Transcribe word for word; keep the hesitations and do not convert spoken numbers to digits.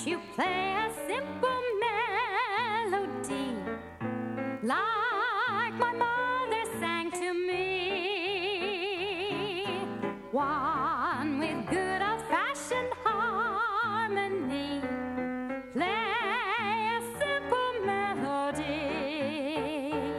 you play a simple melody like my mother sang to me? One with good old-fashioned harmony. Play a simple melody.